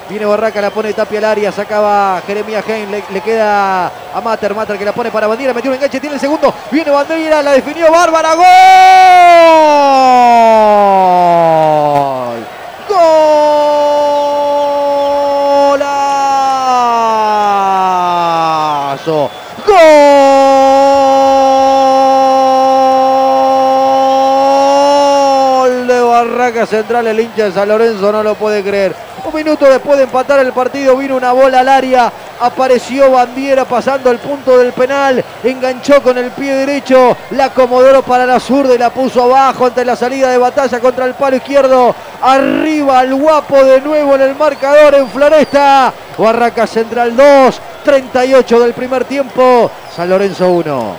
Viene Barraca, la pone Tapia al área, sacaba Jeremías Hein, le queda a Mater que la pone para Bandiera, metió un enganche, tiene el segundo, viene Bandiera, la definió Bárbara, ¡gol! ¡Golazo! ¡Gol de Barraca Central! El hincha de San Lorenzo no lo puede creer. Un minuto después de empatar el partido vino una bola al área, apareció Bandiera pasando el punto del penal, enganchó con el pie derecho, la acomodó para la zurda y la puso abajo ante la salida de Batalla contra el palo izquierdo. Arriba el Guapo de nuevo en el marcador en Floresta. Barraca Central 2, 38 del primer tiempo, San Lorenzo 1.